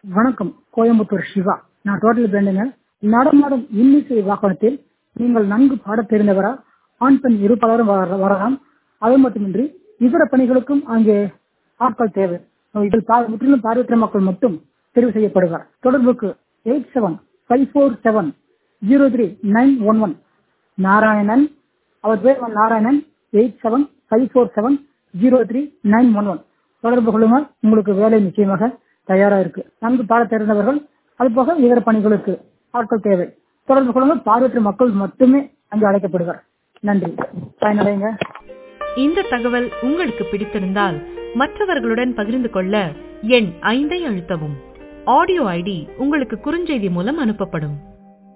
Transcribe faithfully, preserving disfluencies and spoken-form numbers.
வணக்கம், கோயம்புத்தூர் சிவா. நான் டோட்டல் பிராண்டுங்க. நடமாடும் இன்னிசை வாகனத்தில் நீங்கள் நன்கு பாடத் தெரிந்தவரா? ஆண் பெண் இரு பலரும் வர- வரலாம். அது மட்டுமின்றி இதர பணிகளுக்கும் அங்கே ஆட்கள் தேவை. இதில் பா- முற்றிலும் பார்வையற்ற மக்கள் மட்டும் தெரிவு செய்யப்படுவார். தொடர்புக்கு eight seven five four seven zero three nine one one. Narayanan, அவர் பேர் வந்து Narayanan. Eight seven five four seven zero three nine one one. தொடர்பு கொள்ளுங்கள். உங்களுக்கு வேலை நிச்சயமாக தயாரா இருக்கு. நன்கு பாட தெரிந்தவர்கள், அது போக இதர பணிகளுக்கு ஆட்கள் தேவை. தொடர்பு கொள்ளுங்கள். பார்வையற்ற மக்கள் மட்டுமே அங்கு அழைக்கப்படுவார். நன்றி. பயனடைங்க. இந்த தகவல் உங்களுக்கு பிடித்திருந்தால் மற்றவர்களுடன் பகிர்ந்து கொள்ள எண் ஐந்தை அழுத்தவும். ஆடியோ ஐடி உங்களுக்கு குறுஞ்செய்தி மூலம் அனுப்பப்படும்.